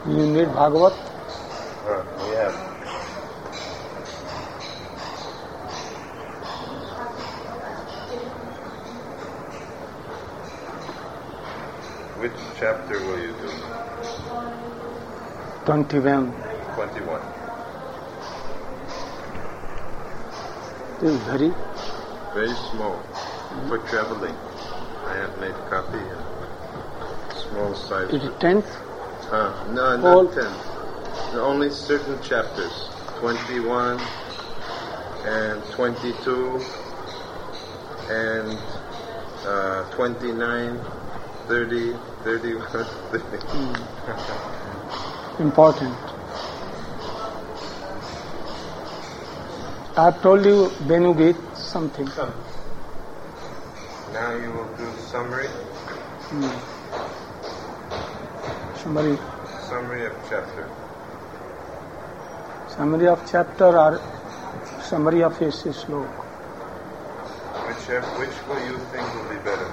You need Bhagavat? We have. Which chapter will you do? 21. 21. This is very small for traveling. I have made copy. Small size. It is 10th? No, not 10th. Only certain chapters. 21 and 22 and 29, 30, 31, 30. Important. I have told you Benugit something. Now you will do summary. Summary of chapter. Summary of chapter or summary of a slok? Which will you think will be better?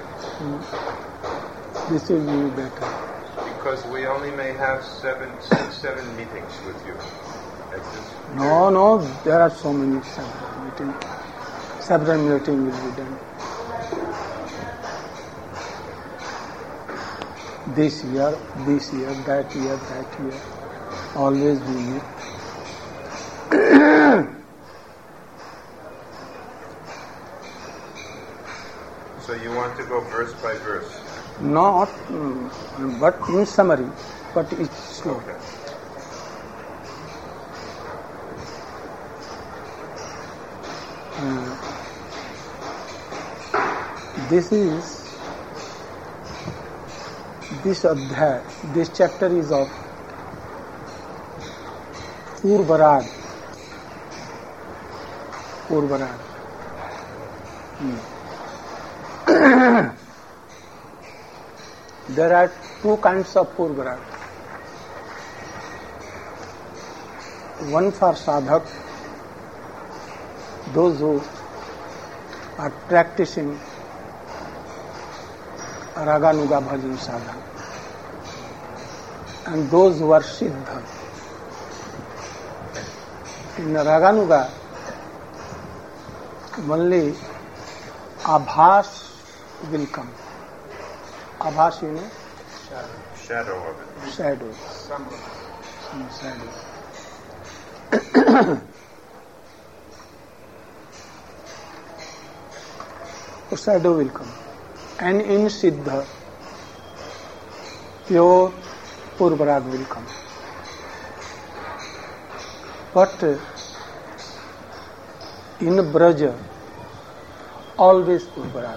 This will be better. Because we only may have 7 meetings with you. No, there are so many several meetings. Several meetings will be done. This year, that year. Always we meet. So you want to go verse by verse? Not, but in summary, but it's slow. Okay. This chapter is of Purvarag. There are two kinds of Purvarag. One for sadhak, those who are practicing Raganuga Bhajan sadhana, and those who are Siddha. In Raganuga, only Abhas will come. Abhas, you know? Shadow of it. Shadow. Some shadow. So shadow will come. And in Siddha, pure Purvarag will come. But in Braja, always Purvarag.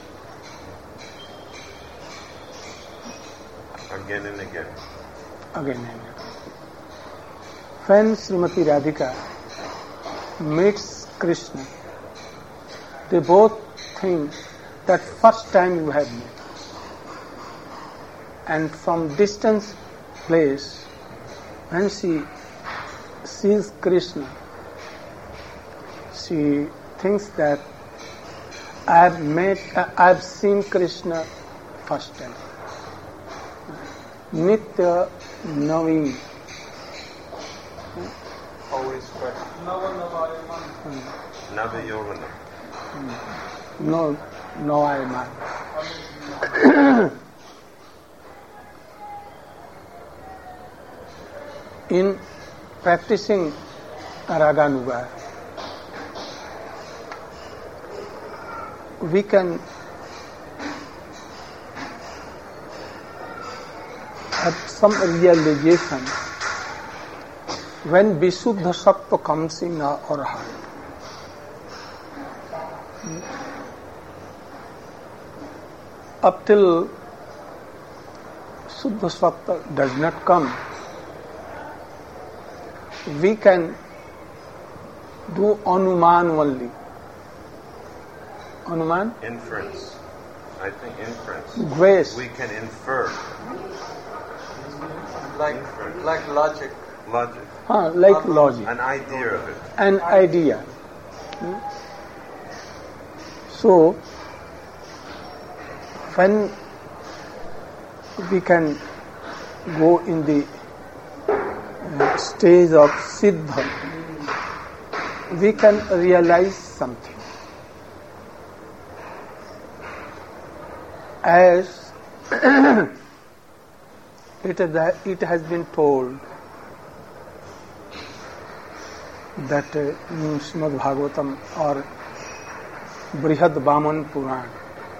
Again and again. When Srimati Radhika meets Krishna, they both think that first time you have met. And from distant place, when she sees Krishna, she thinks that I have seen Krishna first time. Nitya knowing. Always fresh. Nava Yovana. No, I am not. In practicing Raganuga, we can have some realization when Visuddha Sattva comes in our heart. Up till Suddha Sattva does not come, we can do Anuman only. Anuman? Inference. I think inference. Grace. We can infer. Like logic. Logic. Like logic. An idea of it. An idea. So, when we can go in the stage of Siddha, we can realize something. As it has been told that in Srimad Bhagavatam or Brihad Vaman Puran,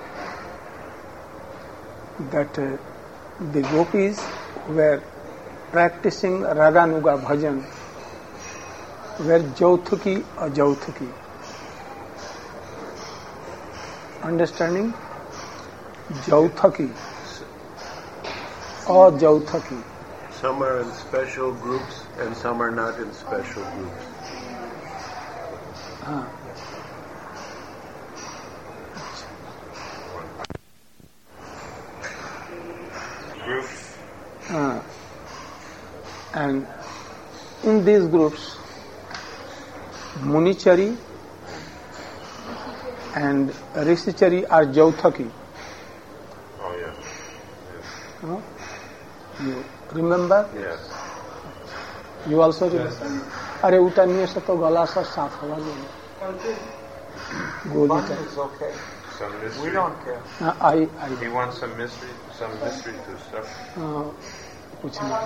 that the gopis were practicing Raganuga Bhajan were Jauthuki or Jauthuki. Understanding? Jauthuki or Jauthuki. Some are in special groups and some are not in special groups. Groups. And in these groups, Munichari and Rishichari are Jauthuki. Oh, yes. Huh? You remember? Yes. You also remember? अरे उठने से तो गला सा साफ होगा गोली One का is okay. Some mystery. We don't care. He wants some mystery to stuff. कुछ नहीं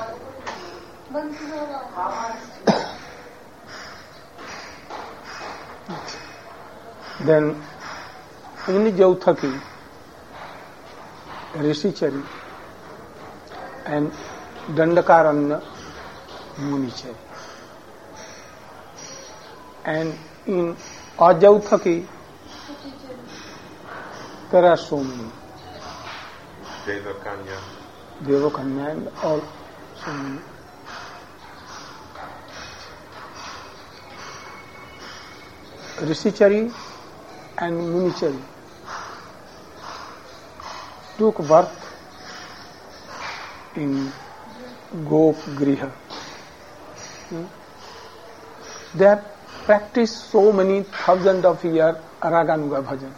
then in Jauthuki, Rishichari and Dandakaranya Munichari. And in Ajauthaki, there are so many. Devakanya and all so many. Rishichari and Munichari took birth in Gop Griha. They have practiced so many thousands of years Raganuga Bhajan.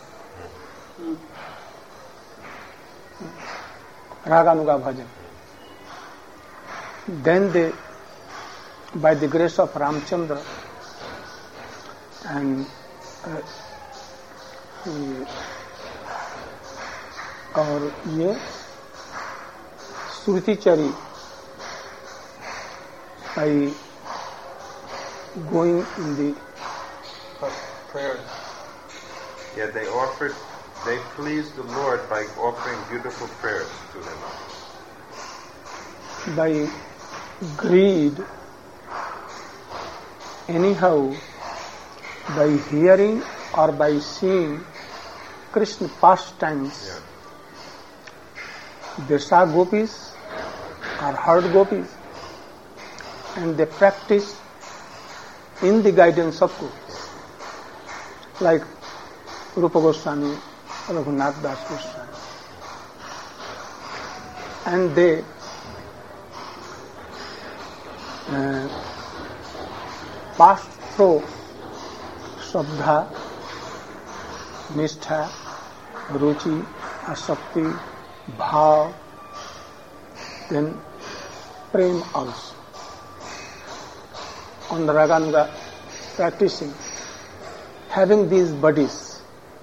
Raganuga Bhajan. Then they, by the grace of Ramchandra and और ये Srutichari, by going in the Prayers. Yeah, they pleased the Lord by offering beautiful prayers to Him. by greed, anyhow, by hearing or by seeing Krishna pastimes, they saw gopis or heard gopis, and they practice in the guidance of gopis, like Rupa Goswami, Raghunath Das Goswami, and they passed through Shraddha, Nishtha, Ruchi, Asakti, Bhav, then Prem also. On the Raganuga practicing, having these bodies.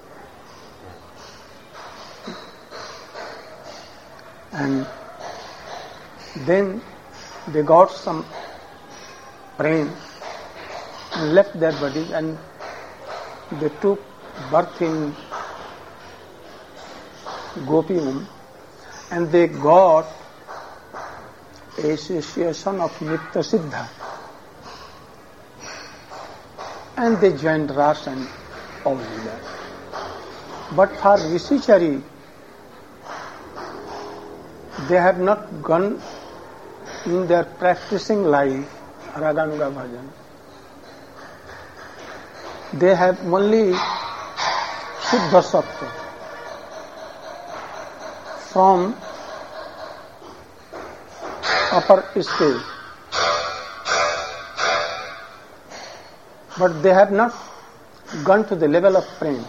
And then they got some prem and left their bodies and they took birth in Gopium and they got association of Nitya Siddha and they joined Ras and all that. But for Rishichari, they have not gone in their practicing life Raganuga Bhajan. They have only Siddha Sattva from upper stage. But they have not gone to the level of prem.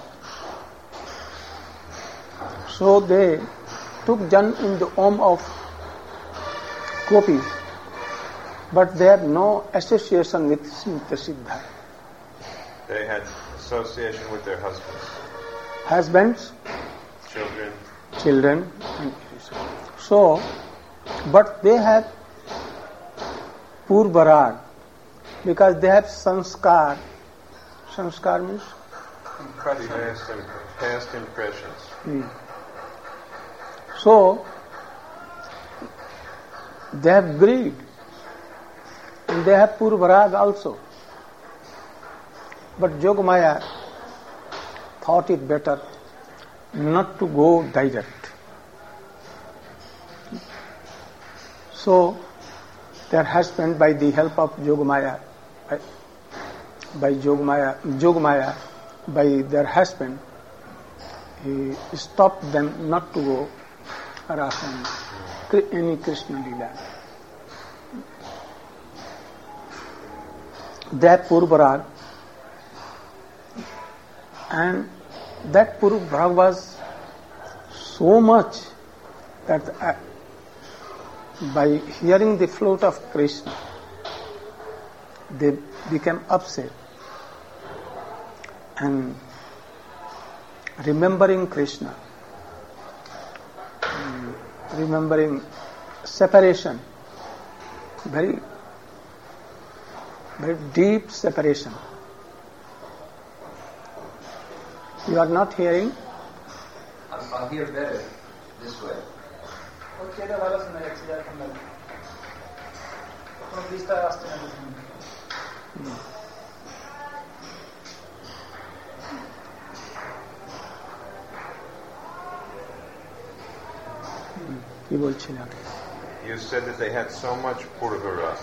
So they took jnana in the home of gopis, but they had no association with Smriti Siddha. They had association with their husbands, Husbands, children. and so, but they have purvarag because they have sanskar. Sanskar means Past impressions. So they have greed and they have purvarag also. But Yogamaya thought it better not to go direct. So their husband, by the help of Yogamaya, by their husband, he stopped them not to go Rasa, any Krishna Leela. That Purvarag, and that Purvarag was so much that by hearing the flute of Krishna, they became upset and remembering Krishna, remembering separation, very, very deep separation. You are not hearing? I'll hear better this way. You said that they had so much purvara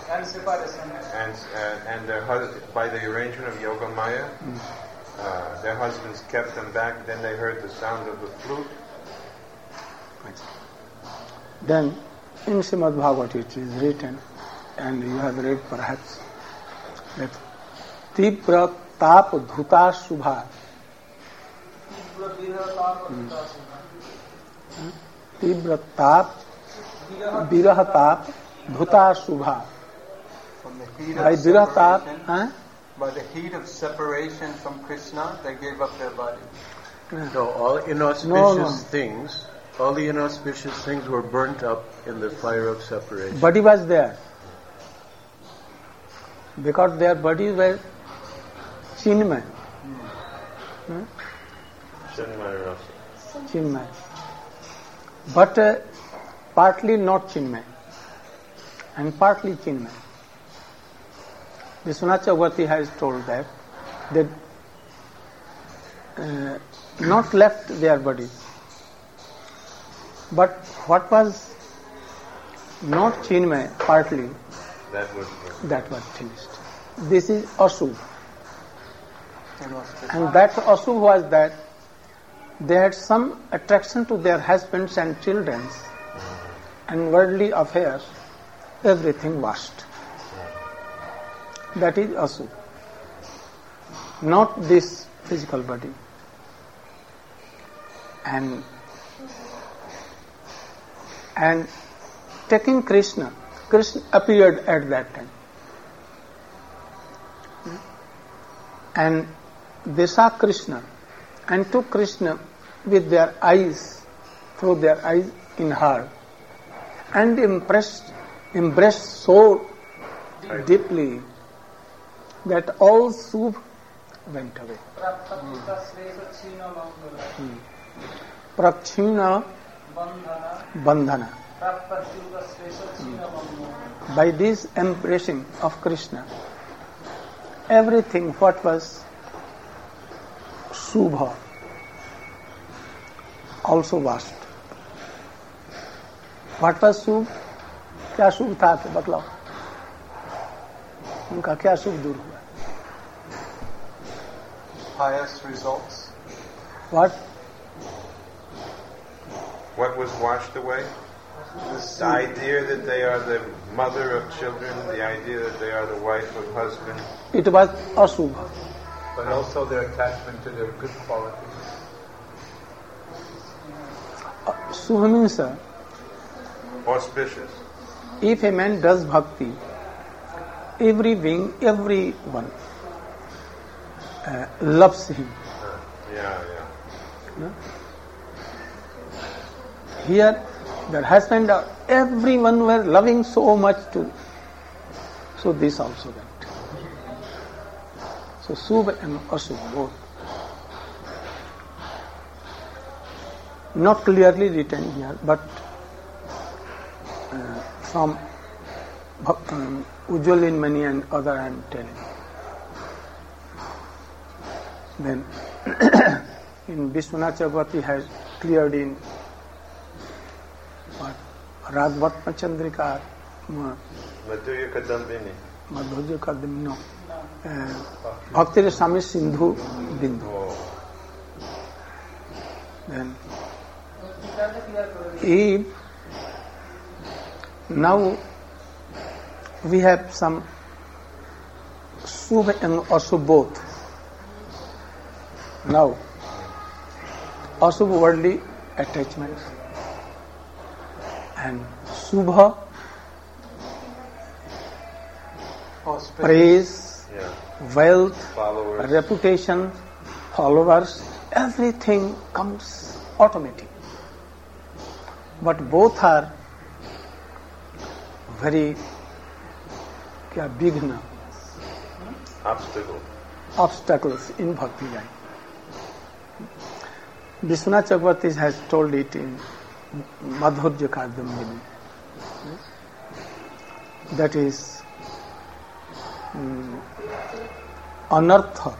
and by the arrangement of Yogamaya, their husbands kept them back. Then they heard the sound of the flute. Then in Srimad Bhagavad it is written, and you have read perhaps, that Tibra Tap Dhuta Subha. Tibra Tap Viraha Tap Dhuta Subha. From the heat By of Viraha Tap, separation, by the heat of separation from Krishna, they gave up their body. No, all inauspicious things, all the inauspicious things were burnt up in the fire of separation. body was there. Because their bodies were Chinmay. Chinmay. But partly not Chinmay and partly Chinmay. Vishwanath Chakravarti has told that they not left their bodies. But what was not Chinmay partly, that was finished. This is Ashuv. And that Ashuv was that they had some attraction to their husbands and children and worldly affairs, everything washed. That is Ashuv. Not this physical body. And taking Krishna appeared at that time. And they saw Krishna and took Krishna with their eyes, through their eyes in her, and embraced so deeply that all Subh went away. Prakshina Bandhana. By this embracing of Krishna, everything what was Subha also washed. What was Subh? क्या शुभ था तो बतलाओ, उनका क्या शुभ दूर हुआ? Pious results. What was washed away? The idea that they are the mother of children, the idea that they are the wife of husband. It was Asubh. But also their attachment to their good qualities. Subh means auspicious. If a man does bhakti every wing, everyone loves him. No? Here, the husband, everyone were loving so much too. So this also went. So Subha and Asubha both. Not clearly written here, but from Ujjwal Mani and other I am telling. Then in Vishwanath Chakravarti has cleared in what Radhatma Chandrika, Madhurya Kadambini. Madhurya Kadambini, no. Bhakti Rasami Sindhu Bindu. Then if now we have some Subha and Asubha both. Now, Asubha worldly attachments and Subha praise, wealth, followers, reputation, followers, everything comes automatic. But both are very big obstacles in bhakti life. Vishwanath Chakravarti has told it in Madhurya Kadambini. That is anartha,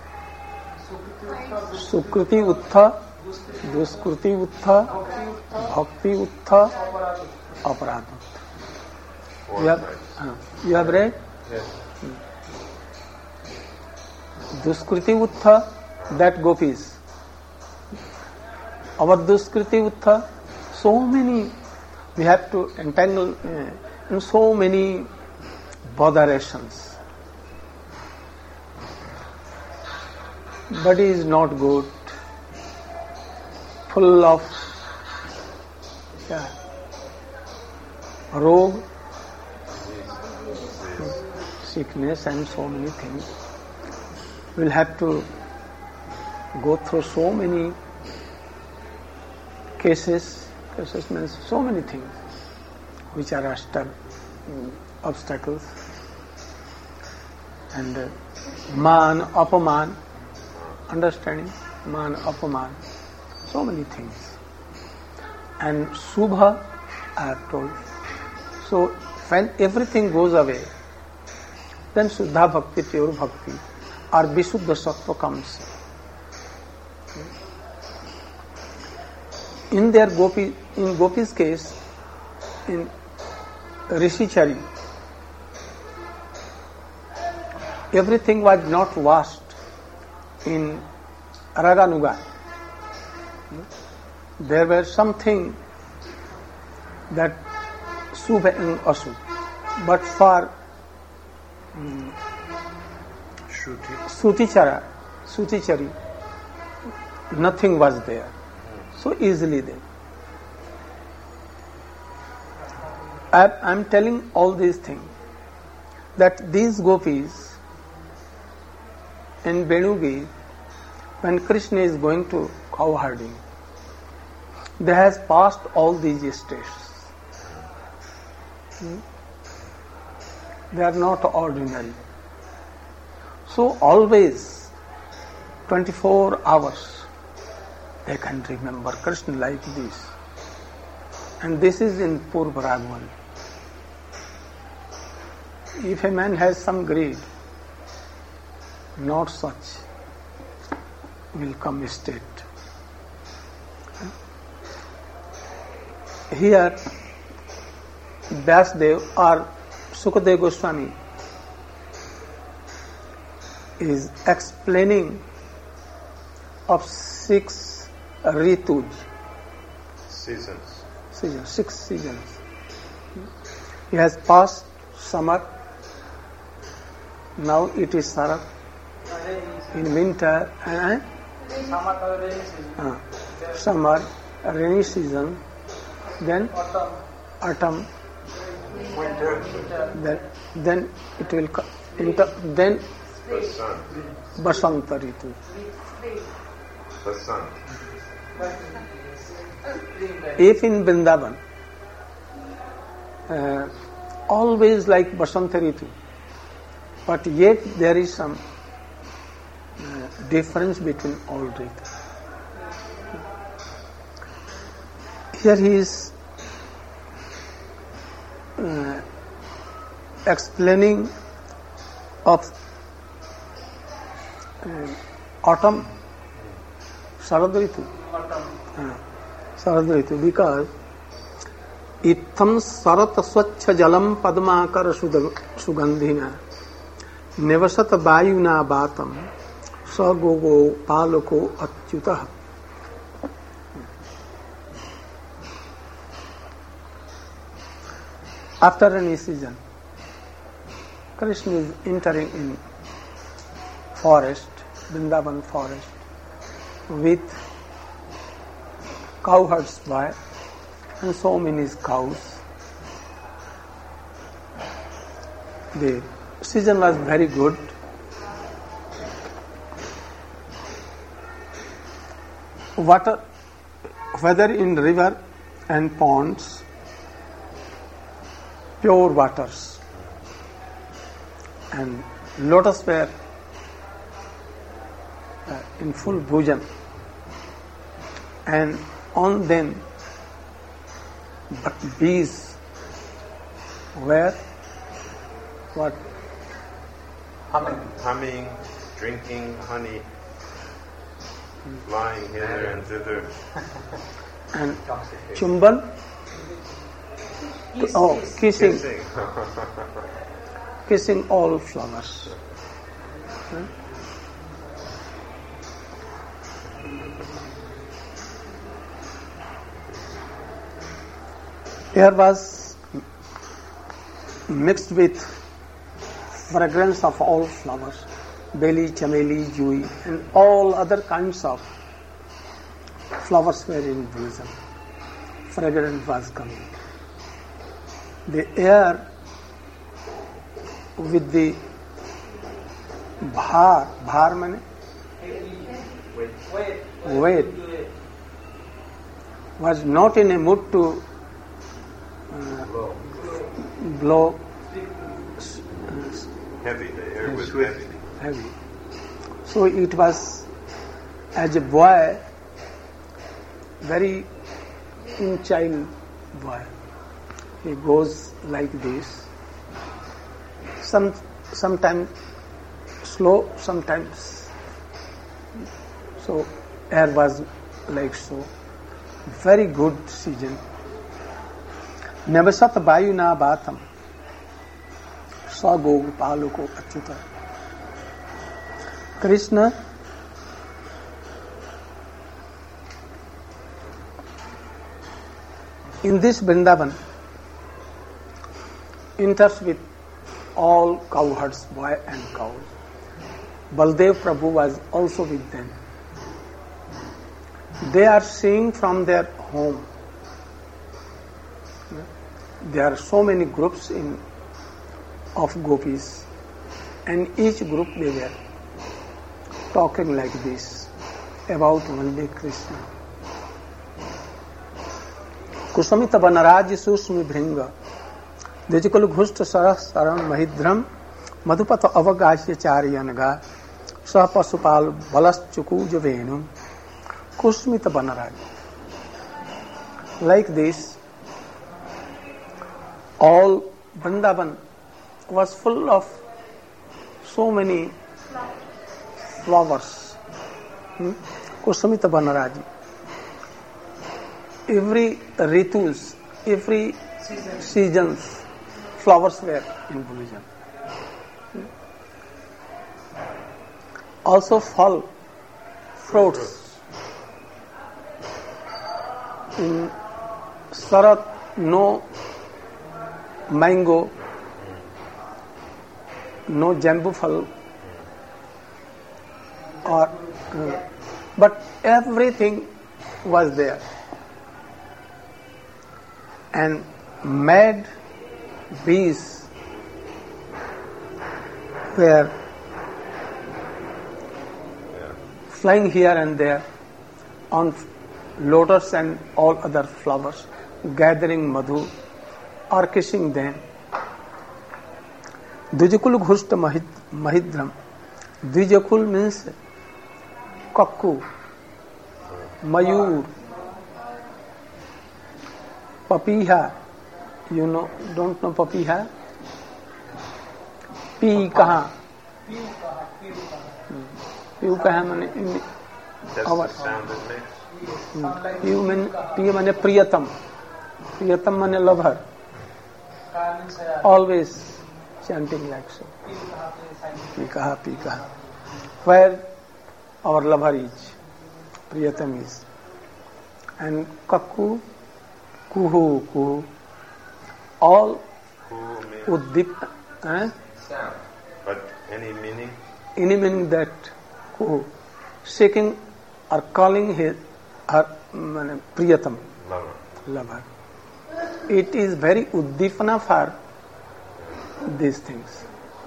sukriti uttha, duskriti uttha, bhakti uttha, aparadha. You have read? Yes. Duskriti uttha, that gopis. Our duskriti uttha, so many, we have to entangle in so many botherations. Body is not good, full of rog, sickness and so many things. We'll have to go through so many cases means so many things which are obstacles. And man, apaman, understanding, man, apaman, so many things. And Subha, I have told. So when everything goes away, then Shuddha Bhakti, pure Bhakti, or Vishuddha Sattva comes. In Gopi's case, in Rishicari, everything was not washed in Raganuga. There were something that Subha and Asubha, but for Sutichari, nothing was there. So easily there. I am telling all these things that these gopis in Venugi, when Krishna is going to cow herding, they has passed all these stages. They are not ordinary. So always 24 hours they can remember Krishna like this. And this is in Purva Ragwan. If a man has some greed, not such will come state. Here, Vyasdev or Sukadeva Goswami is explaining of 6 ritus. Seasons. 6 seasons. He has passed summer. Now it is Sarat. In winter, summer, rainy season, then autumn, winter, then it will Then Basanta Ritu. Basant. If in Vrindavan, always like Basanta Ritu, but yet there is some difference between all Ritus. Here he is explaining of autumn, Sharad Ritu. Sharad Ritu, because Itham Sarat Swachha Jalam Padmakar Sugandhina Nevasat Vayuna Batam Sa Gogo Paloko Achyutah. After any season, Krishna is entering in forest, Vrindavan forest, with cowherds boy and so many cows. The season was very good. Water, whether in river and ponds, pure waters, and lotus were in full bosom, and on them bees were what? Humming, drinking honey, flying hither and thither. And chumban, kissing. Kissing all flowers. Air was mixed with fragrance of all flowers, belly, chameli, jui, and all other kinds of flowers were in blossom. Fragrance was coming. The air with the bhar means weight, was not in a mood to blow Heavy, the air was heavy. So it was, as a boy, very child boy. He goes like this. Sometimes slow, sometimes. So air was like so. Very good season. Nevasat Vayuna Batam Sa Gopaloko Achyuta. Krishna in this Vrindavan enters with all cowherds, boy and cows. Baldev Prabhu was also with them. They are seeing from their home. There are so many groups of gopis, and each group they were talking like this about only Krishna. Kusamita Banaraj Susmi Bhringa Dejikul Ghust Sarah Saram Mahidram Madhupata Avagashya Charyanaga Sahapasupal Balas Chukuja Venu Kusmita Banaraj. Like this, all Vrindavan was full of so many flowers. Kusamita Banaraji. Every ritus, every seasons, flowers were in Bhulijan. Also fall, fruits. In Sarat, no mango, no jambu phal, but everything was there. And mad bees were flying here and there on lotus and all other flowers, gathering madhu or kissing them. Dvijakul ghushta mahidram. Dvijakul means kakku, mayur, papiha. You know, don't know papiha? Pee kaha? Pee kaha means That's the sound it makes. Pee means priyatam. Priyatam means lover. Always chanting like so. Pee kaha. Where our lover is, priyatam is. And kakku, kuhu. All uddip. Sound. But any meaning? Any meaning that kuhu, seeking or calling her priyatam, lover. It is very uddipana for these things.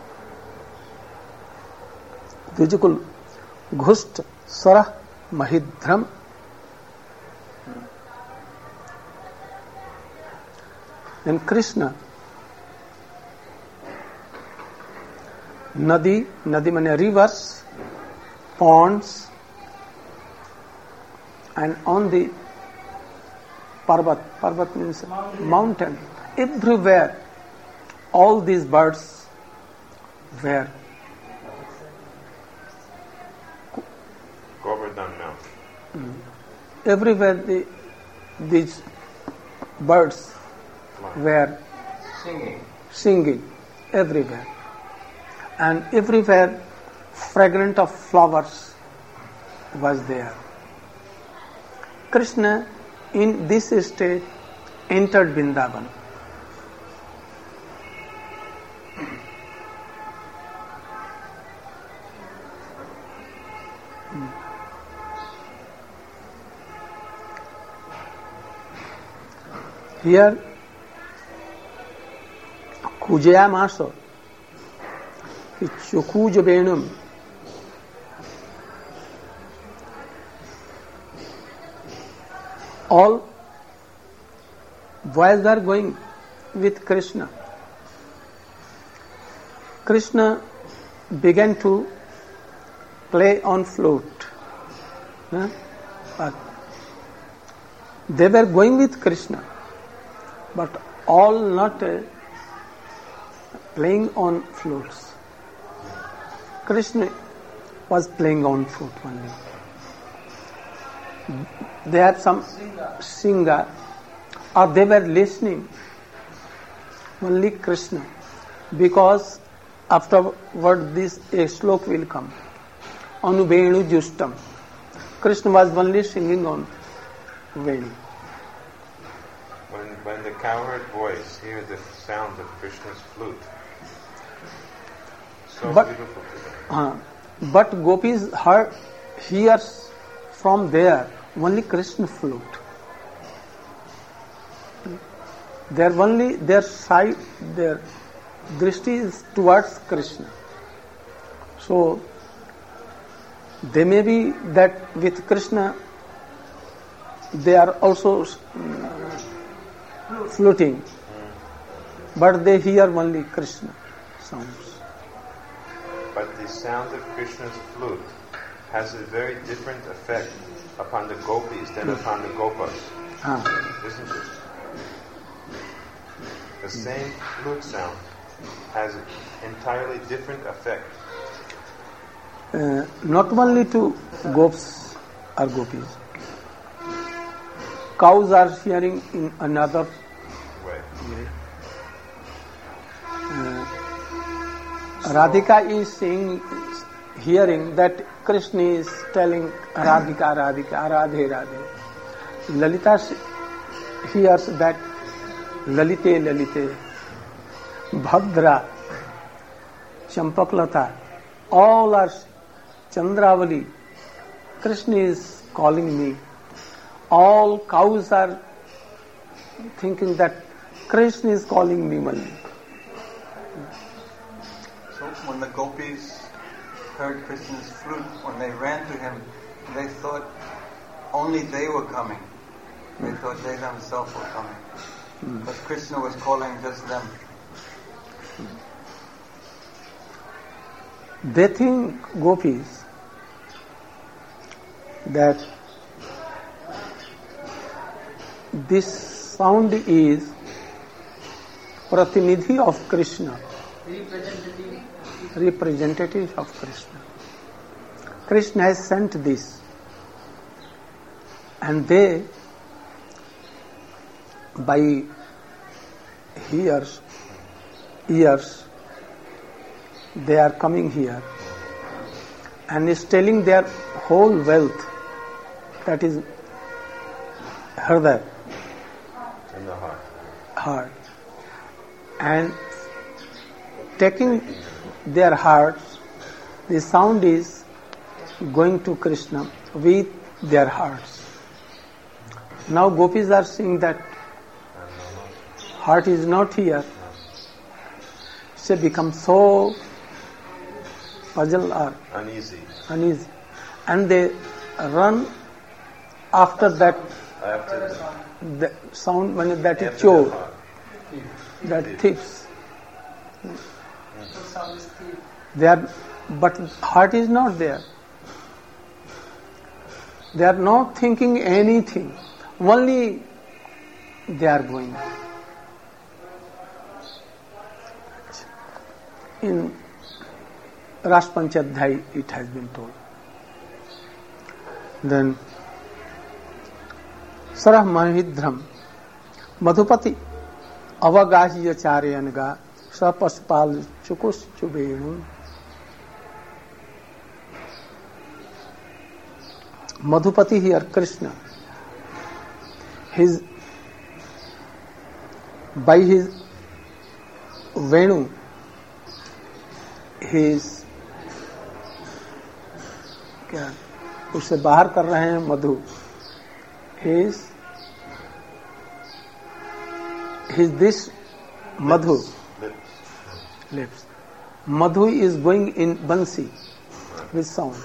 Dvijakul ghusht sarah mahidram. Then Krishna, Nadi means rivers, ponds, and on the Parvat means mountain. Everywhere, all these birds were Govardhan Mountain. Everywhere these birds were singing everywhere, and everywhere fragrant of flowers was there. Krishna in this state entered Vrindavan. Here Kujayamaso, Chukuja Venum. All boys were going with Krishna. Krishna began to play on flute. But they were going with Krishna, but all not playing on flutes. Krishna was playing on flute only. They had some singer, or they were listening only Krishna, because afterward this a slok will come. Anuvenu Justam. Krishna was only singing on Venu. When the cowherd boys hear the sound of Krishna's flute, so beautiful to them. But gopis hears from there only Krishna flute. Their side, their drishti is towards Krishna. So they may be that with Krishna they are also fluting, but they hear only Krishna sounds. But the sound of Krishna's flute has a very different effect upon the gopis than upon the gopas. Isn't it? The same flute sound has an entirely different effect. Not only to gops or gopis. Cows are hearing in another way. Radhika is hearing that Krishna is telling Radhika, Radhe, Radhe. Lalita hears that Lalite, Bhadra, Champaklata, all are Chandravali. Krishna is calling me. All cows are thinking that Krishna is calling me only. So when the gopis heard Krishna's flute, when they ran to him, they thought only they were coming. They thought they themselves were coming. But Krishna was calling just them. They think, gopis, that this sound is pratinidhi of Krishna, representative of Krishna. Krishna has sent this, and they, by ears, they are coming here and is telling their whole wealth, that is Hriday, in the heart, and taking their hearts, the sound is going to Krishna with their hearts. Now gopis are seeing that heart is not here. They become so puzzled or uneasy, and they run after that. The sound, when that is chore, that thieves. They are, but heart is not there. They are not thinking anything. Only they are going. In Ras Panchadhyay it has been told. Then Sarah Mahidram Madhupati Avagahya Charyanga Sapaspal Chukus Chubenu. Madhupati here, Krishna. By his Venu, क्या उसे बाहर कर रहे हैं मधु. His this madhu lips. Madhu is going in bansi with sound,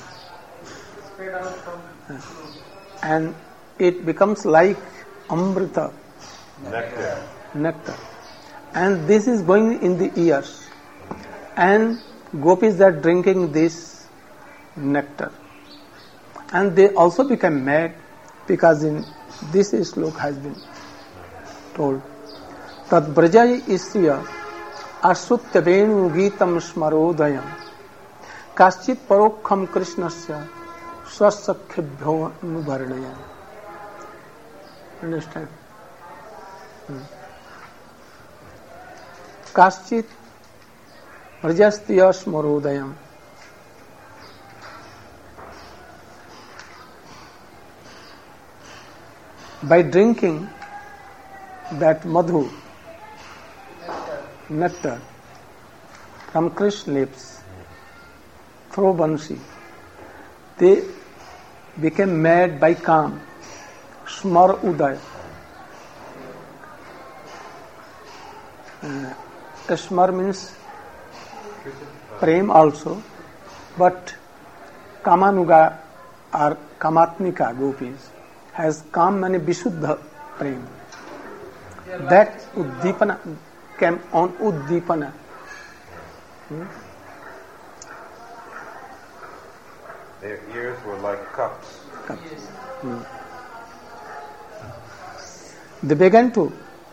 and it becomes like amrita, nectar, and this is going in the ears, and gopis are drinking this nectar, and they also become mad, because in this slok has been told, Tad brajai isya asutya venu geetam smarodayam kaschit parokham krishnasya swasakhyabhyo nuvarnayam. Understand? Kaschit brajastya smarodayam. By drinking that madhu, nectar from Krishna's lips through bansi, they became mad by kam, smar uday. Smar means prem also, but kamanuga or kamatnika gopis has kam mani vishuddha prem. That uddipana came on uddipana. Their ears were like cups. They began to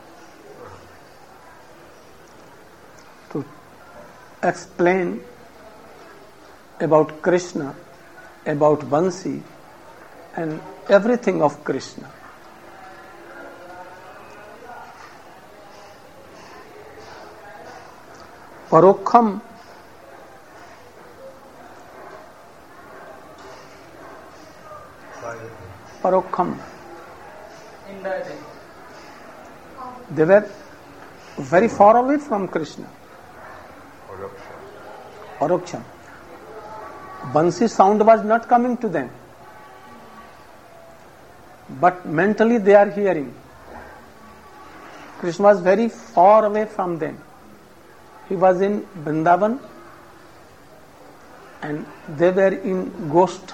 explain about Krishna, about Bansi, and everything of Krishna. Parokham, they were very far away from Krishna. Paroksham. Bansi sound was not coming to them, but mentally they are hearing. Krishna was very far away from them. He was in Vrindavan and they were in ghost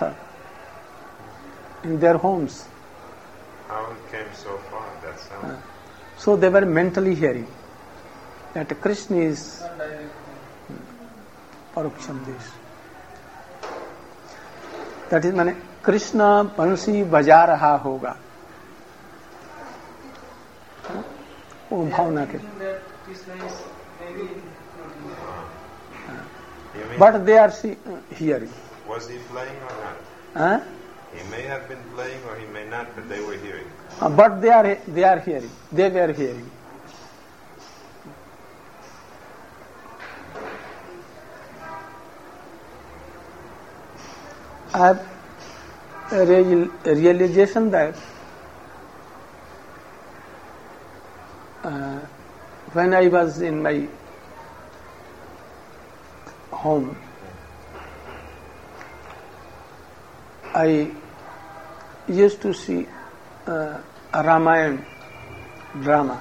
in their homes. How it came so far, that sound? So they were mentally hearing that Krishna is Paroksham Desh. That is, माने कृष्ण बंसी बजा रहा होगा, वो भावना के. But they are hearing. Was he playing or not? Huh? He may have been playing or he may not, but they were hearing. But they are hearing. They were hearing. I have a realization that when I was in my home, I used to see a Ramayana drama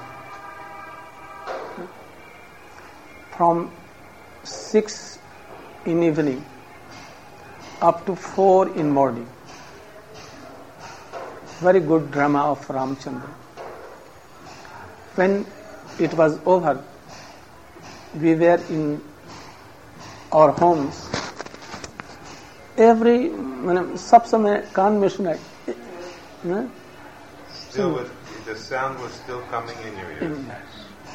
from 6 in evening up to 4 in morning. Very good drama of Ramchandra. When it was over, we were in our homes. सब समय कान में सुनाई. Still, the sound was still coming in your ears.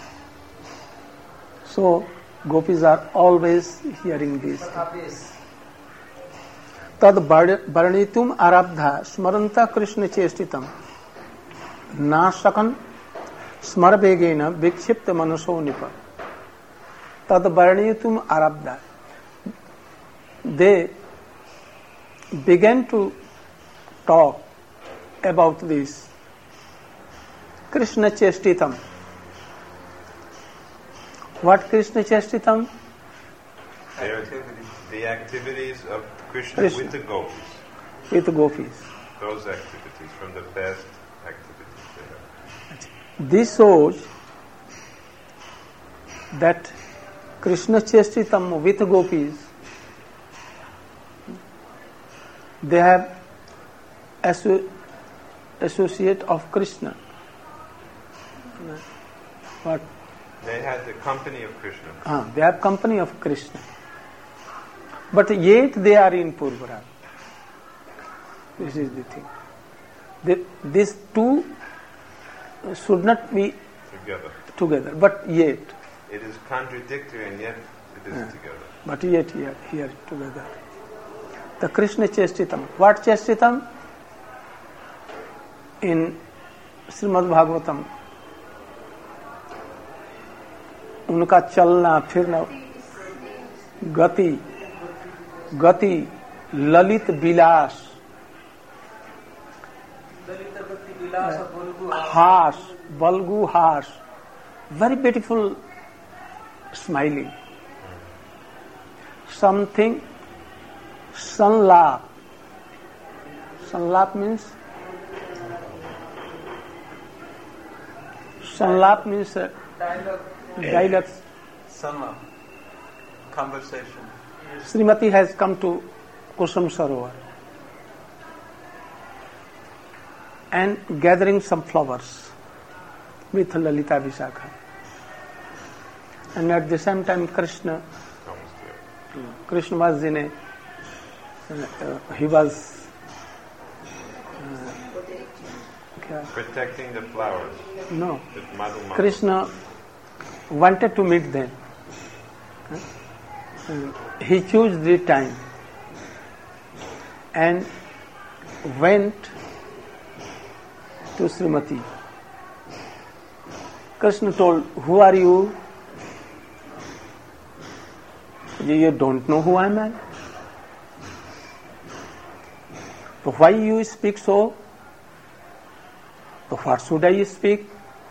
So gopis are always hearing this. तद वर्णितुम आरब्धा स्मरंता कृष्ण चेष्टितम नाशकन स्मर वेगेन विक्षिप्त मनसो निप. तद वर्णितुम आरब्धा. They began to talk about this Krishna Chestitam. What Krishna Chestitam? The activities of Krishna with the gopis. With the gopis. Those activities from the past activities. This shows that Krishna Chestitam with the gopis, they have associate of Krishna. What? They had the company of Krishna. They have company of Krishna. But yet they are in Purvaraj. This is the thing. These two should not be together. But yet. It is contradictory and yet it is together. But yet here together. The Krishna Chestitam. What Chestitam? In Srimad Bhagavatam, उनका चलना फिरना, गति ललित विलास, हास, बल्गु हास, very beautiful smiling. Something sanlap. Sanlap means dialogue. Sanlap. Conversation. Srimati has come to Kusum Sarovar and gathering some flowers with Lalita Vishakha. And at the same time Krishna was in a he was protecting the flowers. No. Krishna wanted to meet them. He chose the time and went to Srimati. Krishna told, "Who are you? You don't know who I am? So why you speak so? So what should I speak?"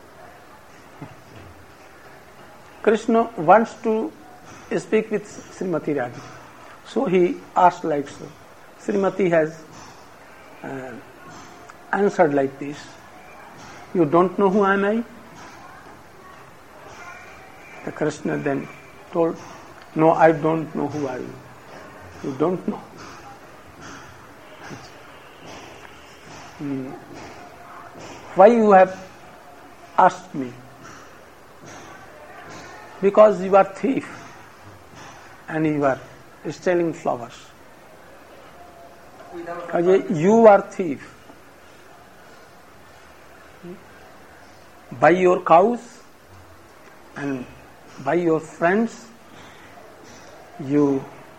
Krishna wants to speak with Srimati Radhika. So he asked like so. Srimati has answered like this. "You don't know who am I?" The Krishna then told, "No, I don't know who are you. You don't know. Why you have asked me? Because you are thief and you are stealing flowers. You are thief. By your cows and by your friends, you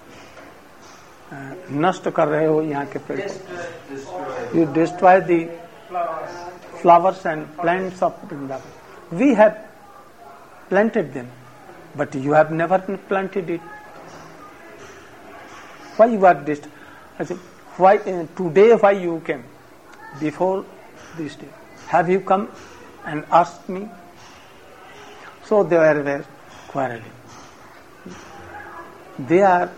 नष्ट कर रहे हो यहाँ के पेड़. You destroy the flowers and plants of Vrindavan. We have planted them, but you have never planted it. Why you are why today? Why you came before this day? Have you come and asked me? So they were quarreling. They are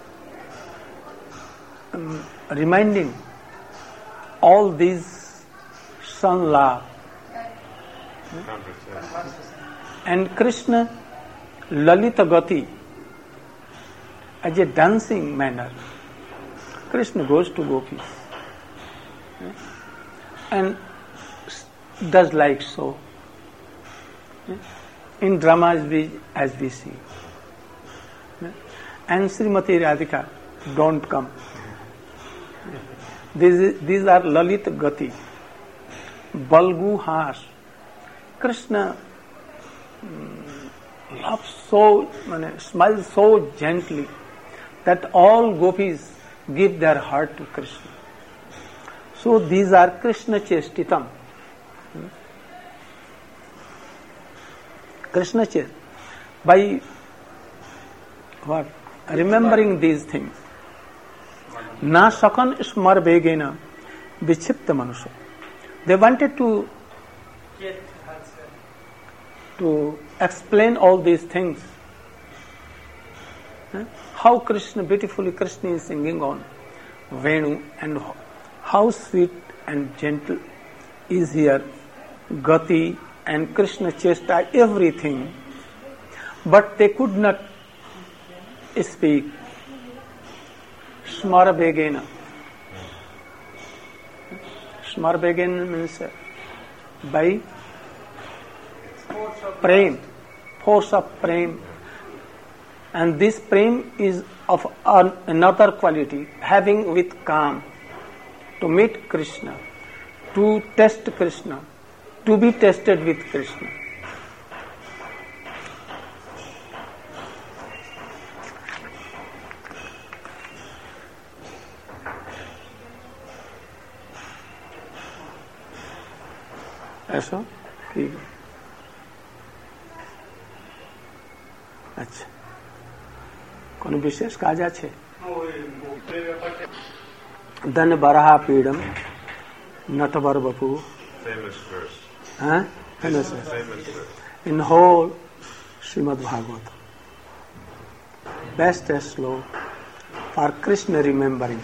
reminding all these son love. And Krishna Lalita Gati, as a dancing manner, Krishna goes to gopis and does like so. In dramas as we see. And Srimati Radhika don't come. These are Lalit Gati, Balgu Has. Krishna loves so, smiles so gently that all gopis give their heart to Krishna. So these are Krishna Chestitam. Krishna Chest. By what? Remembering these things. Na sakan smar begena vichipta manusha. They wanted to explain all these things. How Krishna, beautifully Krishna is singing on Venu, and how sweet and gentle is here Gati and Krishna Chesta, everything. But they could not speak. Smara Begena. Smara Begena means by prem, force of prem. And this prem is of another quality, having with calm, to meet Krishna, to test Krishna, to be tested with Krishna. ऐसा ठीक है. अच्छा, कोई विशेष काजा छे? धन बरहा पीड़म Natwar बपू. Famous verse. Huh? Famous verse. In whole Srimad Bhagavatam, best sloka for Krishna remembering.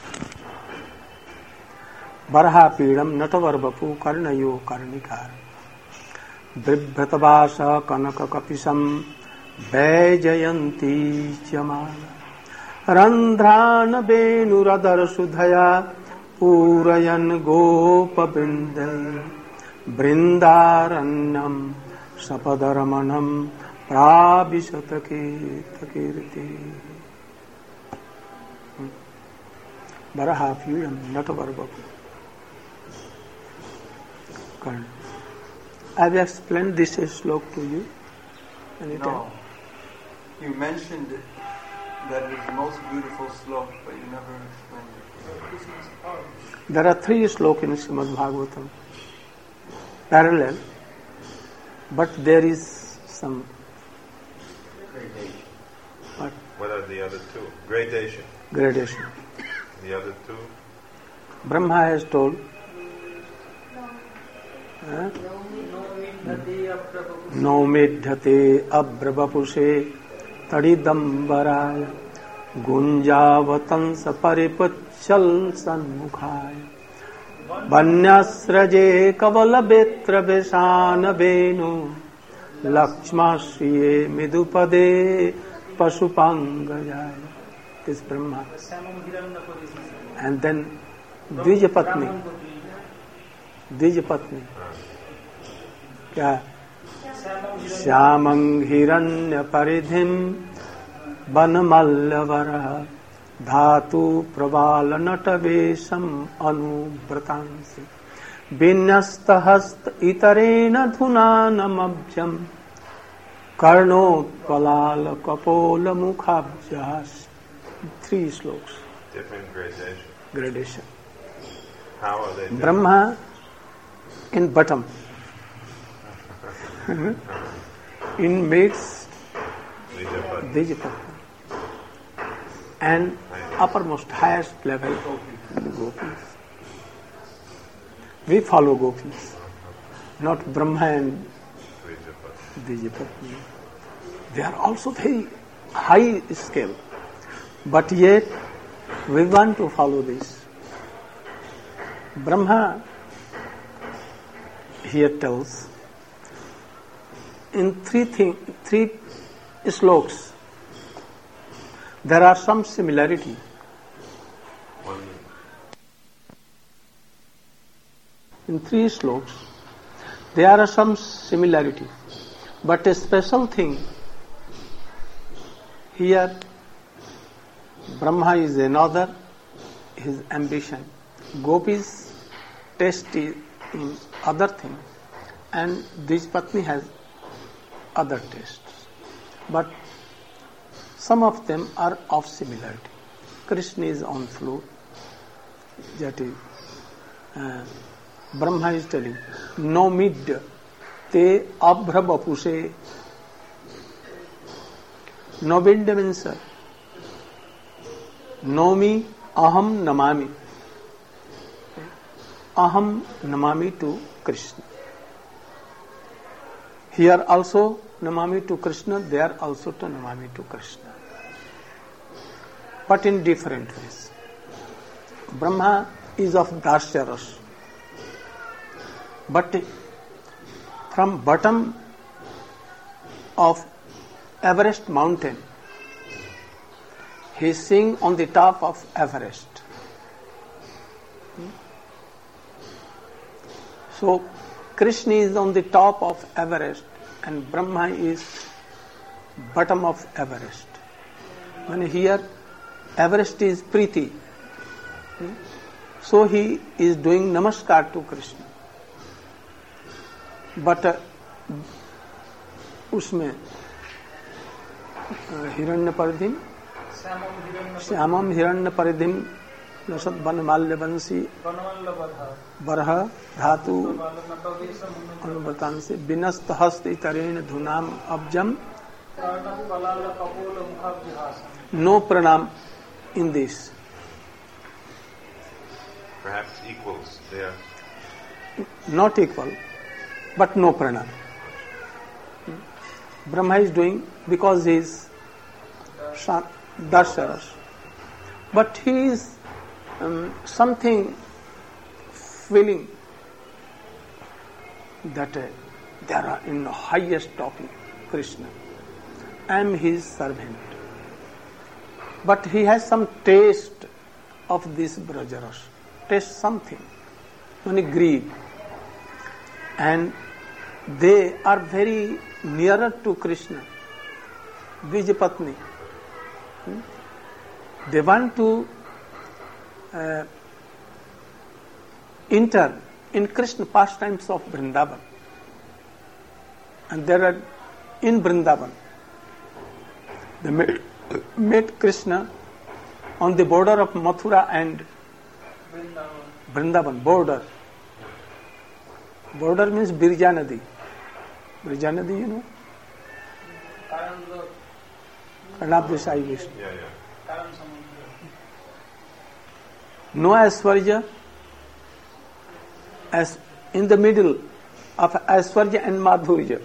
Baraha pidam natavar bapu karnayo karnikar Bibhatavasa kanaka kapisam Vajayanti chamala Randhrana benuradar sudhaya Purayan gopa bindal Brindarannam sapadaраmanam prabhisatake takirti. Baraha pidam natavar bapu. I have explained this sloka to you. No. You mentioned it, that it is the most beautiful sloka, but you never explained it. There are 3 slokas in Srimad Bhagavatam, parallel, but there is some gradation. What? What are the other 2? Gradation. Gradation. The other 2? Brahma has told. No medhate abrabapushe tadidambaraya gunjavatans paripachal sanmukhaya banyasraje kavala vesana venu lakshma shriye midupade pasupangajaya. is Brahma. And then Dijapatni. क्या श्यामं हिरण्य परिधिम वनमल्लवरः धातु प्रवाल नटवेशम अनुव्रतांसि विन्यस्तहस्त इतरेण धुनानमभ्यम कर्णोत्पलाल कपोल मुखाब्जः. 3 sloks. Different gradation. How are they different? Brahma in bottom. In midst, Dijapatni. And uppermost, highest level, the gopis. We follow gopis, not Brahma and Dijapatni. They are also very high scale, but yet we want to follow this. Brahma here tells in three sloks there are some similarity. In 3 sloks there are some similarity, but a special thing here. Brahma is another, his ambition. Gopis' taste is in other thing, and Dijapatni has other tastes. But some of them are of similarity. Krishna is on flute. That is, Brahma is telling, no mid te abhra bapuse. No mid means nomi aham namami. Aham namami to Krishna. Here also namami to Krishna, there also to namami to Krishna. But in different ways. Brahma is of Dasya Ras. But from bottom of Everest mountain, he sing on the top of Everest. So Krishna is on the top of Everest and Brahma is bottom of Everest. When here Everest is Priti, so he is doing namaskar to Krishna. But उसमें हिरण्य परिधिम श्यामम हिरण्य परिधिम लसत वनमाल्य वंशी बरह धातु अनुव्रतान से विनस्त हस्त इतरेण धुनाम अब्जम. No pranam in this. Perhaps equals there. Not equal, but no pranam. Brahma is doing because he is Dasharas. But he is something feeling that there are in the highest topic, Krishna. I am his servant. But he has some taste of this Brajaras. Taste something. Only greed. And they are very nearer to Krishna. Dijapatni. They want to enter in Krishna pastimes of Vrindavan. And there are in Vrindavan. They met Krishna on the border of Mathura and Vrindavan. Border. Border means Birja Nadi. Birja Nadi, you know? Karnab Desai Vishnu. No Aishwarya, as in the middle of Aishwarya and Madhurya.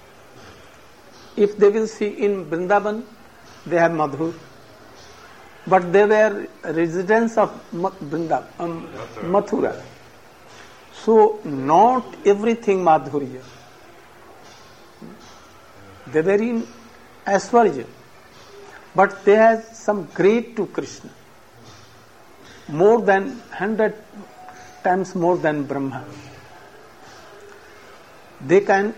If they will see in Vrindavan, they have Madhur. But they were residents of Mathura. So not everything Madhurya. They were in Aishwarya. but they have some great to Krishna, more than 100 times more than Brahma. They can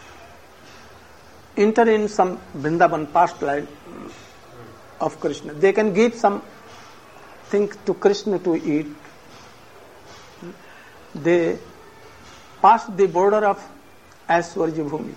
enter in some Vrindavan past life of Krishna. They can give some things to Krishna to eat. They passed the border of Aishwarya Bhumi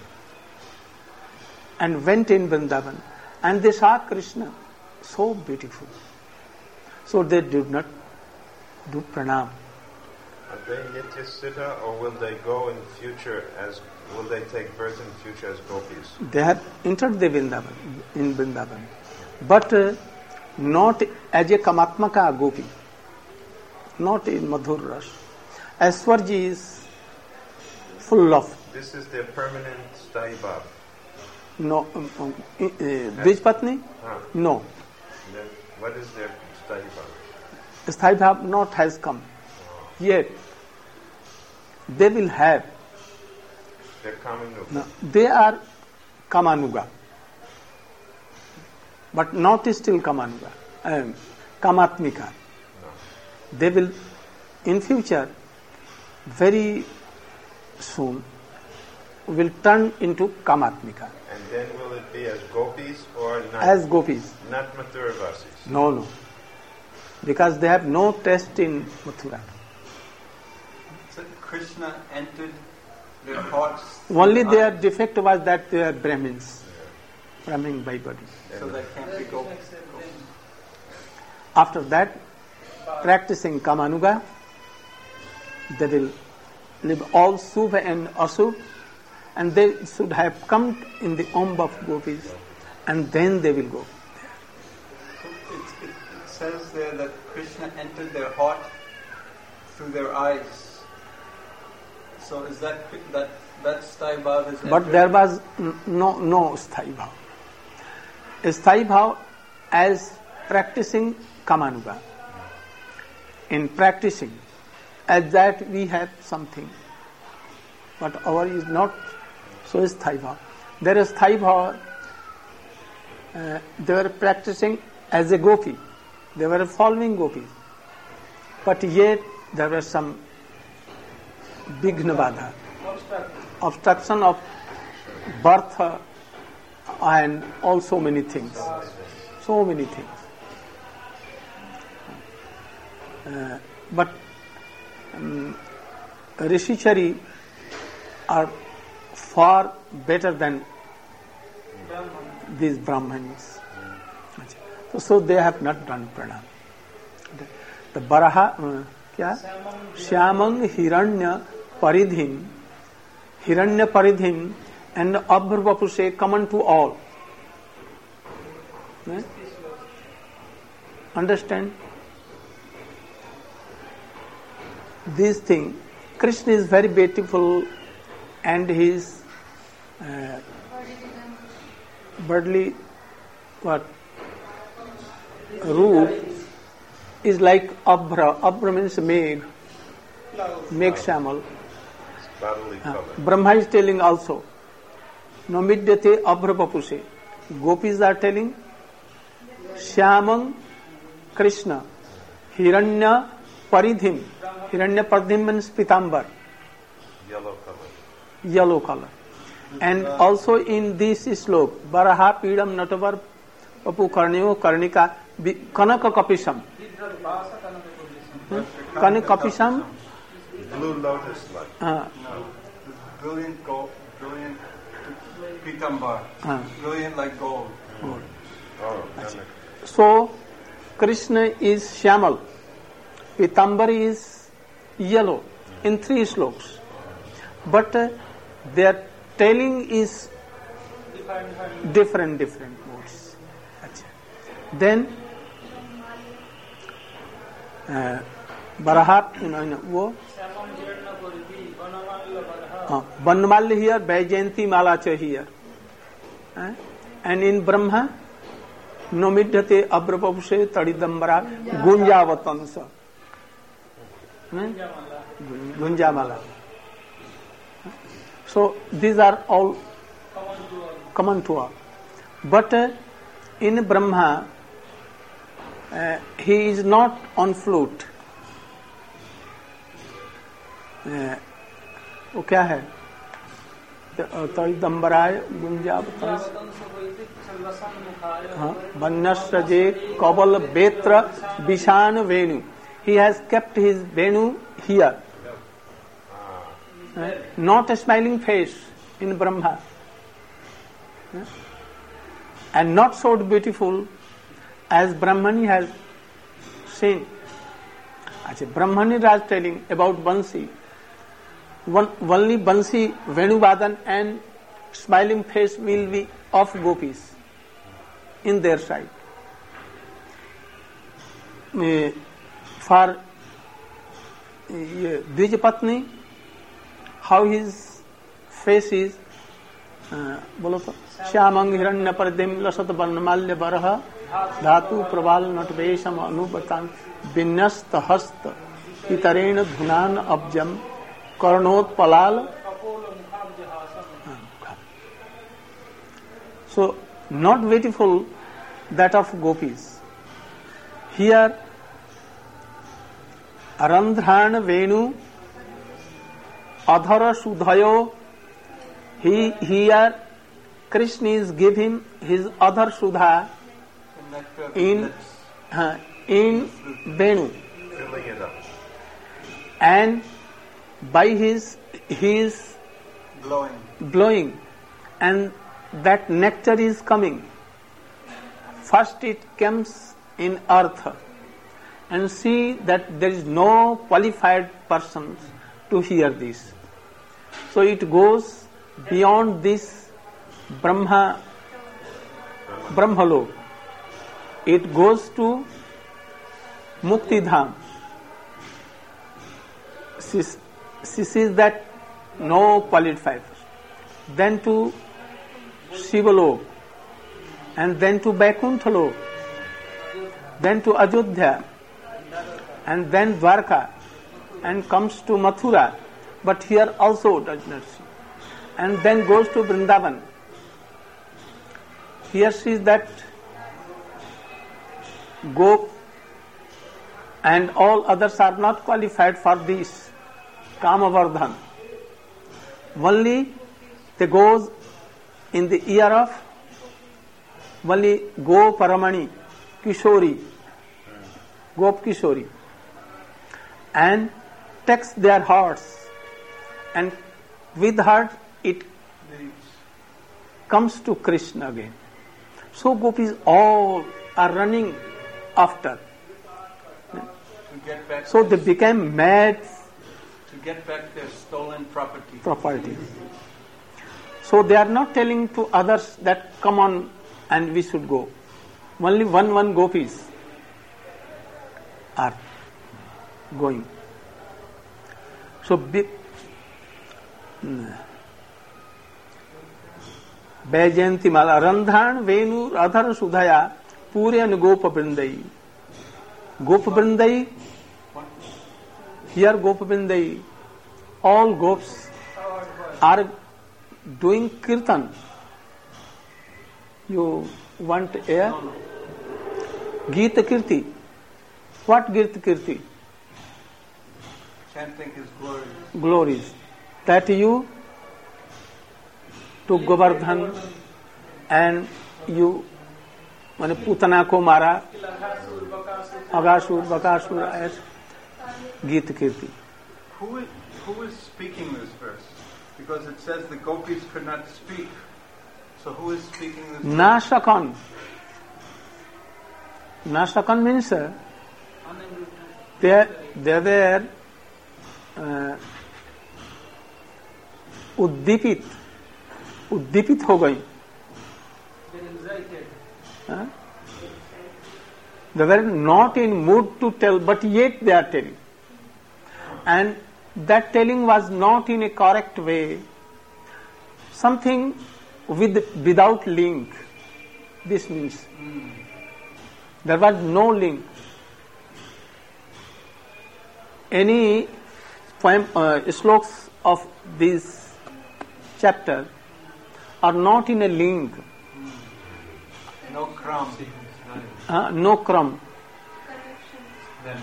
and went in Vrindavan, and they saw Krishna so beautiful. So they did not do pranam. Are they Nityasiddha, or will they go in future will they take birth in future as gopis? They have entered the Vrindavan, but not as a Kamatmaka gopi, not in Madhur Ras. Aishwarya is full of. This is their permanent sthayi bhav. No, Bijpatni? No. Then what is their sthayi bhav? Sthayi bhav not has come yet. They will have. They're Kamanuga. No, they are Kamanuga, but not still Kamanuga. Kamatmika. No. They will, in future, very soon, will turn into Kamatmika. And then will it be as gopis or not? As gopis. Not Mathuravasis. No. Because they have no taste in Mathura. So Krishna entered their hearts. Only their defect was that they are Brahmins. Brahmin by body. So they can't be gopis. After that, practicing Kamanuga, they will live all Subha and Asubha, and they should have come in the womb of gopis, and then they will go. So it says there that Krishna entered their heart through their eyes. So is that sthayi bhav is? But there was no sthayi bhav. A sthayi bhav as practicing Kamanuga. In practicing, as that we have something, but our is not. So is sthayi bhav. There is sthayi bhav. They were practicing as a gopi. They were following gopis. But yet there was some Vignavadha, obstruction of birth and also many things. So many things. But Rishicari are far better than these Brahmins. So they have not done pranam. The Baraha, Shyamang Hiranya Paridhim and Abhrvapushe common to all. Understand? This thing, Krishna is very beautiful, and his bodily root is like Abhra. Abhra means Megh Shamal. Bodily color. Brahma is telling also, Namidyate Abhra Papuse. Gopis are telling, Shyamang Krishna, Hiranya Paridhim. Hiranya Paridhim means Pitambar. Yellow color. And also in this slok, Baraha Pidam Natavar Papu Karneo Karnika Kanaka Kapisham. Kanaka Kapisham. Blue lotus light. Brilliant gold, brilliant pitambar, brilliant like gold. So Krishna is Shyamal, Pitambar is yellow in 3 sloks. But their telling is different modes. Then Baraha, wo Banmalya here, Vaijayanti Malacha here. And in Brahma, Nomidhate Abrapavuse Tadidambara Gunjavatansa. Gunjamala. So these are all common to all. But in Brahma, he is not on flute. वो क्या है? तड़िदम्बराय गुंजावतंस वन्यस्रजे कबल बेत्र विषान वेणु. He has kept his venu here. Not a smiling face in Brahma. And not so beautiful as Brahmani has seen. Brahmani Raj telling about Bansi. Only Bansi, Venuvadan and smiling face will be of gopis in their side. For Dvijapatni, how his face is, बोलो तो श्यामंग हिरण्य परदिम लसत वर्णमाल्य बरह धातु प्रबाल नटवेशम अनुपतान विन्यस्त हस्त इतरेण धुनान अब्जम कर्णोत्पलाल. So not beautiful that of gopis. Here Arandhran Venu Adhara Sudhayo. Here Krishna is giving his Adhar Sudha in Venu, and by his blowing, and that nectar is coming. First it comes in earth, and see that there is no qualified persons to hear this. So it goes beyond this Brahmalok. It goes to Mukti Dham. She sees that no qualified. Then to Shivalok, and then to Vaikunthalok, then to Ajodhya, and then Dwarka, and comes to Mathura, but here also does not see. And then goes to Vrindavan. Here sees that Gop and all others are not qualified for this Kamavardhan. Only they goes in the ear of only Go Paramani, Kishori, Gop Kishori, and takes their hearts, and with her it comes to Krishna again. So gopis all are running after. So they became mad to get back their stolen property. So they are not telling to others that come on and we should go. Only one gopis are going. So Vaijayanti Mala Randhan Venu Radhar Sudhaya Puryan Gopa Vrindai. Gopa Vrindai, here Gopa Vrindai, all gops are doing kirtan. You want air? Gita Kirti. What Gita Kirti? Chanting his glories. Glories. That you to Govardhan and you माने पूतना को मारा, Aghasur Bakasur as गीत कीर्ति. Who is speaking this verse? Because it says the gopis could not speak. So who is speaking this verse? Nasakan. Nasakan means they were उद्दीपित हो गई. They were not in mood to tell, but yet they are telling. And that telling was not in a correct way. Something without link. This means there was no link. Any poem, sloks of this chapter are not in a link. No crumb. No crumb. Then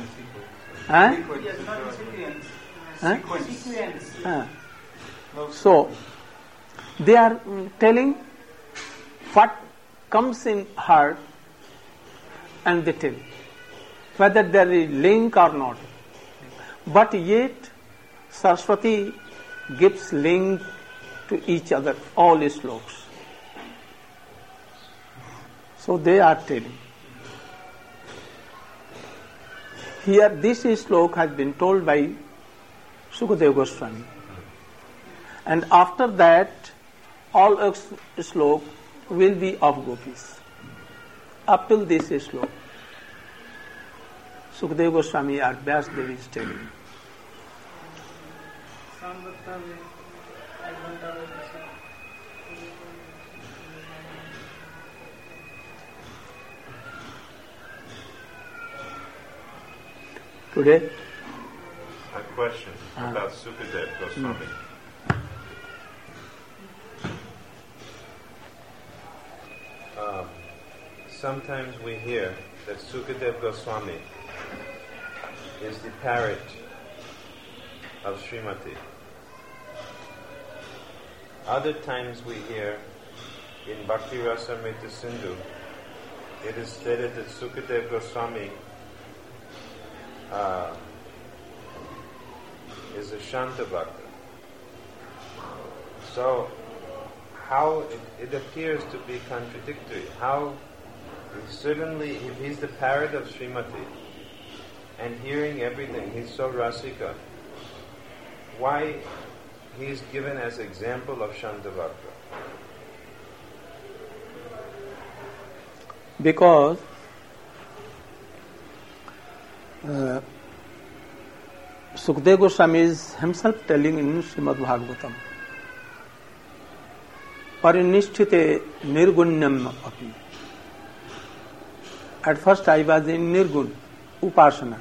Sequence. So, they are telling what comes in heart, and they tell whether there is link or not. But yet, Saraswati gives link to each other, all slokas. So they are telling. Here, this sloka has been told by Sukadeva Goswami. And after that, all sloka will be of gopis. Up till this sloka, Sukadeva Goswami or Vyasadeva is telling. Today? A question about Sukadeva Goswami. Sometimes we hear that Sukadeva Goswami is the parrot of Srimati. Other times we hear in Bhakti Rasamrita Sindhu, it is stated that Sukadeva Goswami is a Shanta Bhakta. So, how it appears to be contradictory. How certainly, if he's the parrot of Srimati and hearing everything, he's so rasika, why he's given as example of Shanta Bhakta? Because Sukadeva Goswami is himself telling in Srimad Bhagavatam, Parinishthite nirgunyam api. At first I was in Nirgun, Upasana.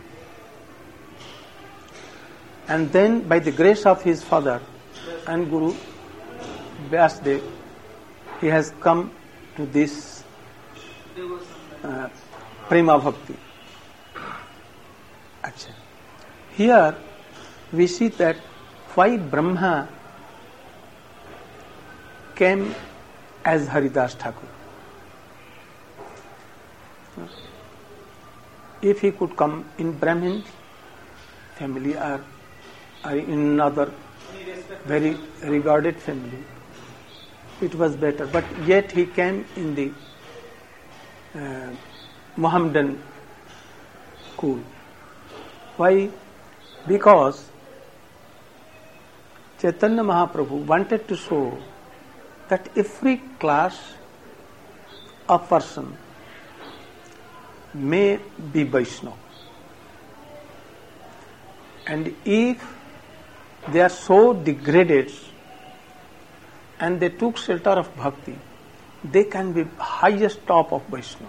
And then by the grace of his father and Guru Vyasadeva, he has come to this Prema Bhakti. Achha. Here we see that why Brahma came as Haridas Thakur. If he could come in Brahmin family or in another very regarded family, it was better. But yet he came in the Mohammedan school. Why? Because Chaitanya Mahaprabhu wanted to show that every class of person may be Vaishnava. And if they are so degraded and they took shelter of bhakti, they can be highest top of Vaishnava.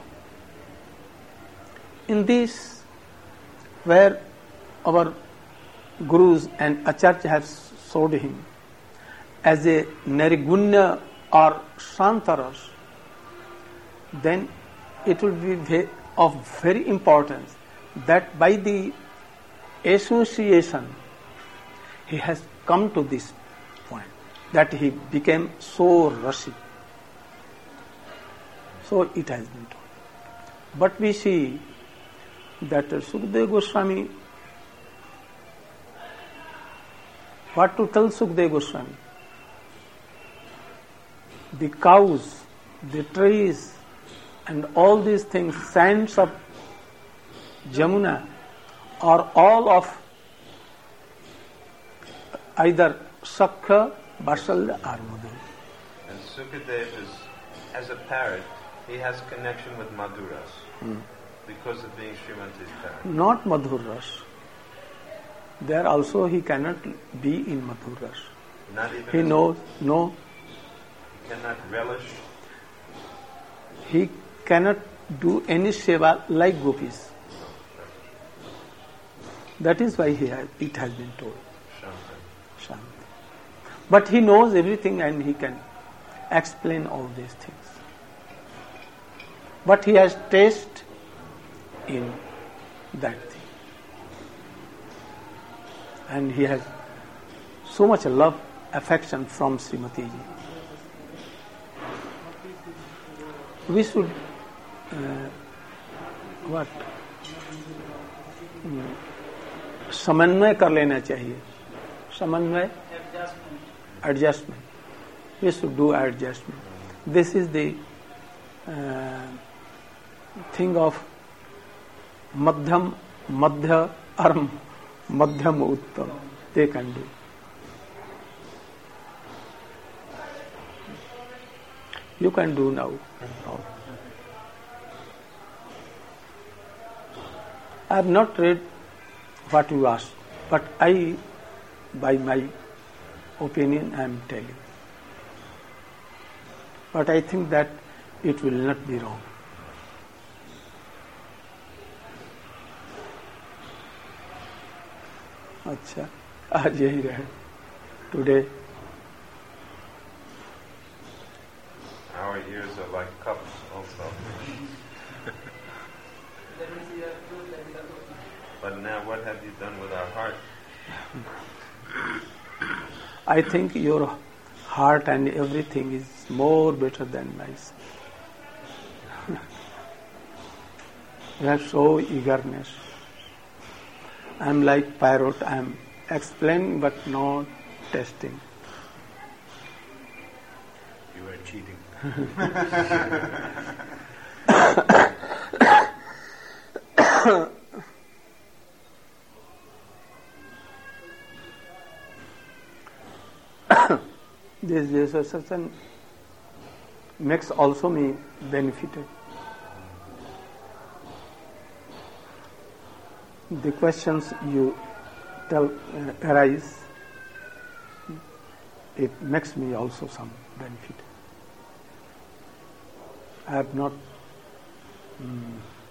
In this, where our gurus and acharya have showed him as a Nirgunya or Shantaras, then it will be of very importance that by the association he has come to this point, that he became so rasi. So it has been told. But we see that Sukadeva Goswami, what to tell Sukadeva Goswami? The cows, the trees, and all these things, sands of Jamuna, are all of either Sakha, Vasalya or Madhur. And Sukadeva is, as a parrot, he has connection with Madhuras because of being Srimati's parrot. Not Madhuras. There also he cannot be in Madhuras. Not even he knows, no. He cannot relish. He cannot do any seva like gopis. That is why it has been told. Shanta. But he knows everything and he can explain all these things. but he has taste in that thing. And he has so much love, affection from Srimati ji. We should समन्वय कर लेना चाहिए. समन्वय, adjustment. We should do adjustment. This is the thing of madhyam, madhya, or madhyam uttam. They can do. You can do now. I have not read what you asked, but I, by my opinion, I am telling. But I think that it will not be wrong. अच्छा, आज यही रहे. Today. Our ears are like cups also. But now what have you done with our heart? I think your heart and everything is more better than myself. You have so eagerness. I am like parrot. I am explaining but not testing. You are cheating. This Satsang makes also me benefited. The questions you tell arise, it makes me also some benefit. I have not